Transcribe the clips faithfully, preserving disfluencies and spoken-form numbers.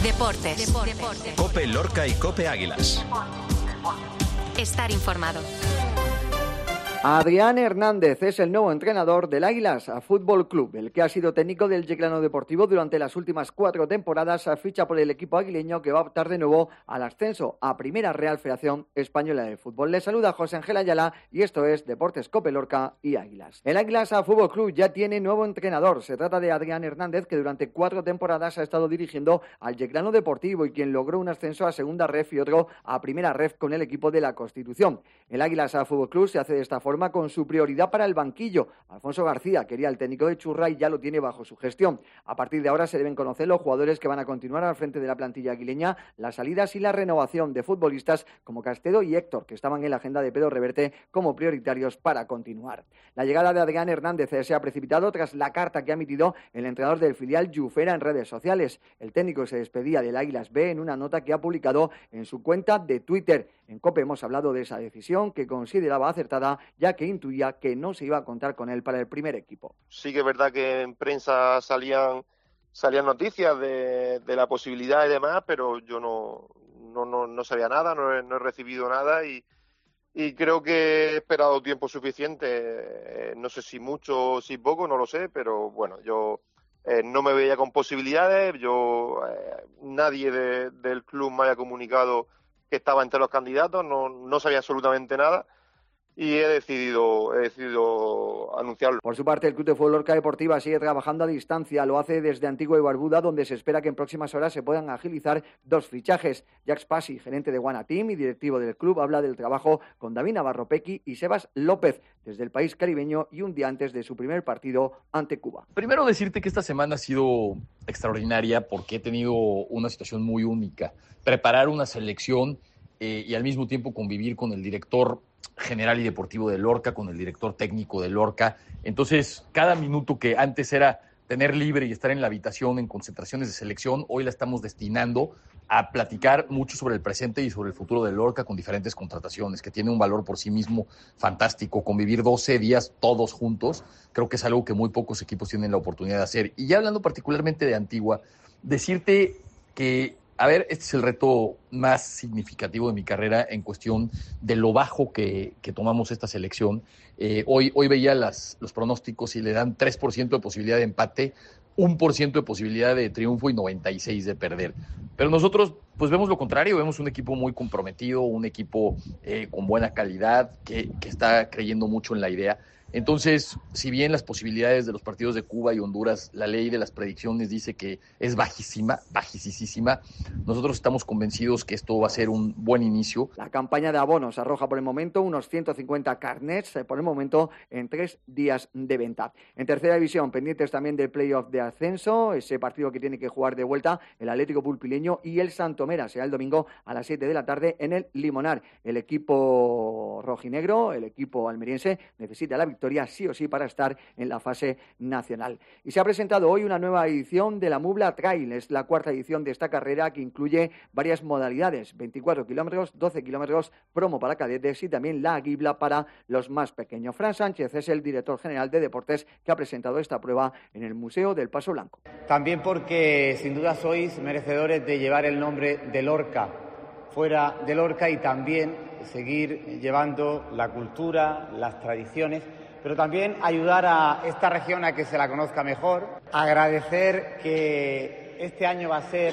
Deportes. Deportes. COPE Lorca y COPE Águilas. Estar informado. Adrián Hernández es el nuevo entrenador del Águilas Fútbol Club, el que ha sido técnico del Yeclano Deportivo durante las últimas cuatro temporadas, ficha por el equipo aguileño que va a optar de nuevo al ascenso a Primera Real Federación Española de Fútbol. Les saluda José Ángel Ayala y esto es Deportes COPE Lorca y Águilas. El Águilas Fútbol Club ya tiene nuevo entrenador. Se trata de Adrián Hernández, que durante cuatro temporadas ha estado dirigiendo al Yeclano Deportivo y quien logró un ascenso a Segunda Ref y otro a Primera Ref con el equipo de la Constitución. El Águilas Fútbol Club se hace de esta forma con su prioridad para el banquillo. Alfonso García quería el técnico de Churra y ya lo tiene bajo su gestión. A partir de ahora se deben conocer los jugadores que van a continuar al frente de la plantilla aguileña, las salidas y la renovación de futbolistas como Castedo y Héctor, que estaban en la agenda de Pedro Reverte como prioritarios para continuar. La llegada de Adrián Hernández se ha precipitado tras la carta que ha emitido el entrenador del filial Yufera en redes sociales. El técnico se despedía del Águilas B en una nota que ha publicado en su cuenta de Twitter. En COPE hemos hablado de esa decisión que consideraba acertada, ya que intuía que no se iba a contar con él para el primer equipo. Sí que es verdad que en prensa salían salían noticias de, de la posibilidad y demás, pero yo no no no, no sabía nada, no he, no he recibido nada y, y creo que he esperado tiempo suficiente. Eh, no sé si mucho o si poco, no lo sé, pero bueno, yo eh, no me veía con posibilidades. Yo eh, nadie de, del club me haya comunicado que estaba entre los candidatos, no, no sabía absolutamente nada y he decidido, he decidido anunciarlo. Por su parte, el Club de Fútbol Lorca Deportiva sigue trabajando a distancia, lo hace desde Antigua y Barbuda, donde se espera que en próximas horas se puedan agilizar dos fichajes. Jacques Pasi, gerente de Guana Team y directivo del club, habla del trabajo con David Navarro Pequi y Sebas López, desde el país caribeño y un día antes de su primer partido ante Cuba. Primero decirte que esta semana ha sido extraordinaria porque he tenido una situación muy única. Preparar una selección eh, y al mismo tiempo convivir con el director general y deportivo de Lorca, con el director técnico de Lorca. Entonces, cada minuto que antes era tener libre y estar en la habitación en concentraciones de selección, hoy la estamos destinando a platicar mucho sobre el presente y sobre el futuro de Lorca con diferentes contrataciones, que tiene un valor por sí mismo fantástico. Convivir doce días todos juntos, creo que es algo que muy pocos equipos tienen la oportunidad de hacer. Y ya hablando particularmente de Antigua, decirte que a ver, este es el reto más significativo de mi carrera en cuestión de lo bajo que, que tomamos esta selección. Eh, hoy, hoy veía las, los pronósticos y le dan tres por ciento de posibilidad de empate, uno por ciento de posibilidad de triunfo y noventa y seis por ciento de perder. Pero nosotros pues vemos lo contrario, vemos un equipo muy comprometido, un equipo eh, con buena calidad, que, que está creyendo mucho en la idea. Entonces, si bien las posibilidades de los partidos de Cuba y Honduras, la ley de las predicciones dice que es bajísima, bajísima, nosotros estamos convencidos que esto va a ser un buen inicio. La campaña de abonos arroja por el momento unos ciento cincuenta carnets, por el momento en tres días de venta. En tercera división, pendientes también del playoff de ascenso, ese partido que tiene que jugar de vuelta el Atlético Pulpileño y el Santomera, será el domingo a las siete de la tarde en el Limonar. El equipo rojinegro, el equipo almeriense, necesita la victoria sí o sí para estar en la fase nacional. Y se ha presentado hoy una nueva edición de la Mubla Trail, es la cuarta edición de esta carrera que incluye varias modalidades, veinticuatro kilómetros, doce kilómetros, promo para cadetes y también la guibla para los más pequeños. Fran Sánchez es el director general de deportes que ha presentado esta prueba en el Museo del Paso Blanco. También porque sin duda sois merecedores de llevar el nombre de Lorca fuera de Lorca y también seguir llevando la cultura, las tradiciones, pero también ayudar a esta región a que se la conozca mejor. Agradecer que este año va a ser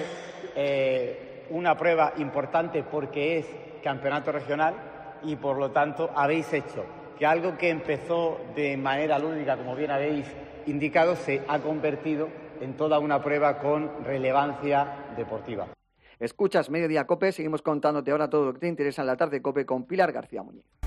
eh, una prueba importante porque es campeonato regional y por lo tanto habéis hecho que algo que empezó de manera lúdica, como bien habéis indicado, se ha convertido en toda una prueba con relevancia deportiva. Escuchas Mediodía COPE, seguimos contándote ahora todo lo que te interesa en la tarde COPE con Pilar García Muñiz.